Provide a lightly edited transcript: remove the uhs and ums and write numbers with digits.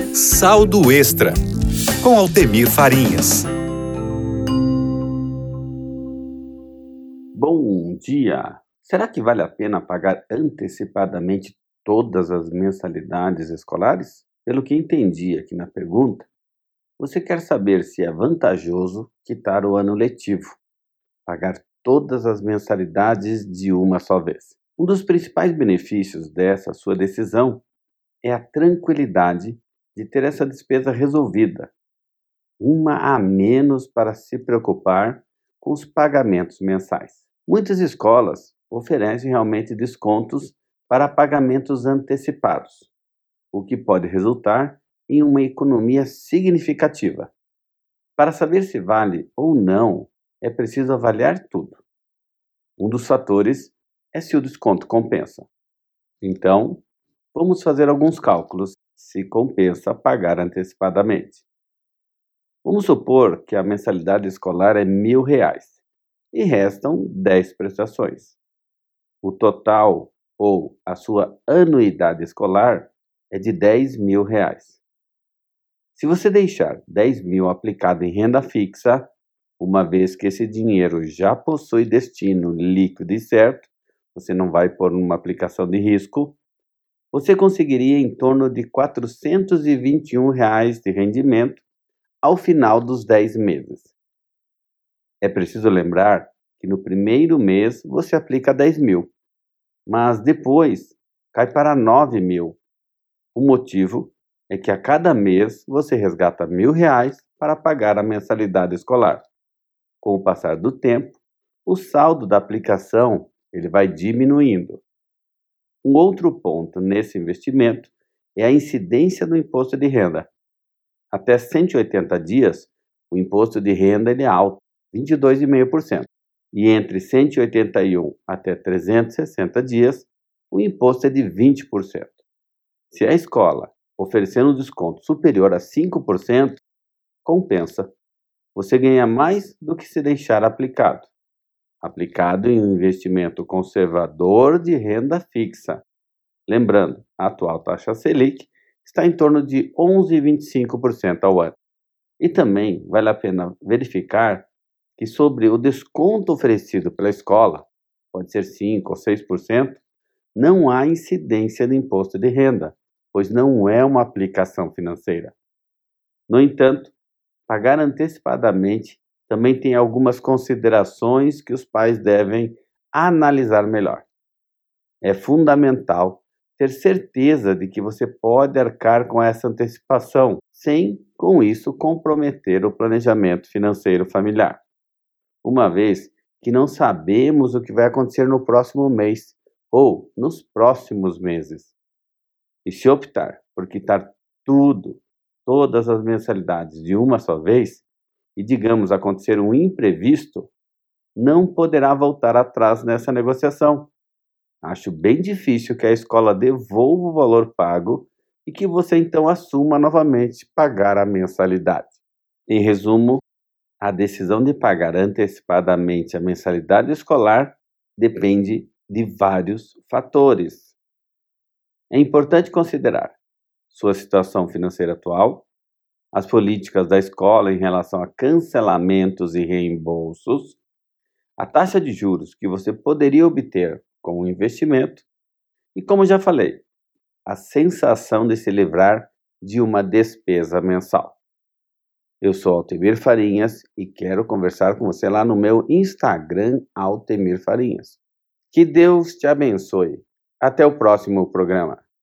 Saldo Extra, com Altemir Farinhas. Bom dia! Será que vale a pena pagar antecipadamente todas as mensalidades escolares? Pelo que entendi aqui na pergunta, você quer saber se é vantajoso quitar o ano letivo, pagar todas as mensalidades de uma só vez. Um dos principais benefícios dessa sua decisão é a tranquilidade de ter essa despesa resolvida, uma a menos para se preocupar com os pagamentos mensais. Muitas escolas oferecem realmente descontos para pagamentos antecipados, o que pode resultar em uma economia significativa. Para saber se vale ou não, é preciso avaliar tudo. Um dos fatores é se o desconto compensa. Então, vamos fazer alguns cálculos se compensa pagar antecipadamente. Vamos supor que a mensalidade escolar é R$ 1.000 e restam 10 prestações. O total, ou a sua anuidade escolar, é de R$ 10.000. Se você deixar 10 mil aplicado em renda fixa, uma vez que esse dinheiro já possui destino líquido e certo, você não vai pôr numa aplicação de risco, você conseguiria em torno de R$ 421 de rendimento ao final dos 10 meses. É preciso lembrar que no primeiro mês você aplica 10 mil, mas depois cai para 9 mil. O motivo é que a cada mês você resgata R$ 1.000 para pagar a mensalidade escolar. Com o passar do tempo, o saldo da aplicação ele vai diminuindo. Um outro ponto nesse investimento é a incidência do imposto de renda. Até 180 dias, o imposto de renda ele é alto, 22,5%. E entre 181 até 360 dias, o imposto é de 20%. Se a escola oferecer um desconto superior a 5%, compensa. Você ganha mais do que se deixar aplicado. Aplicado em um investimento conservador de renda fixa. Lembrando, a atual taxa Selic está em torno de 11,25% ao ano. E também vale a pena verificar que sobre o desconto oferecido pela escola, pode ser 5% ou 6%, não há incidência de imposto de renda, pois não é uma aplicação financeira. No entanto, pagar antecipadamente também tem algumas considerações que os pais devem analisar melhor. É fundamental ter certeza de que você pode arcar com essa antecipação, sem, com isso, comprometer o planejamento financeiro familiar. Uma vez que não sabemos o que vai acontecer no próximo mês ou nos próximos meses. E se optar por quitar todas as mensalidades de uma só vez, e digamos acontecer um imprevisto, não poderá voltar atrás nessa negociação. Acho bem difícil que a escola devolva o valor pago e que você então assuma novamente pagar a mensalidade. Em resumo, a decisão de pagar antecipadamente a mensalidade escolar depende de vários fatores. É importante considerar sua situação financeira atual, as políticas da escola em relação a cancelamentos e reembolsos, a taxa de juros que você poderia obter com o investimento e, como já falei, a sensação de se livrar de uma despesa mensal. Eu sou Altemir Farinhas e quero conversar com você lá no meu Instagram, Altemir Farinhas. Que Deus te abençoe. Até o próximo programa.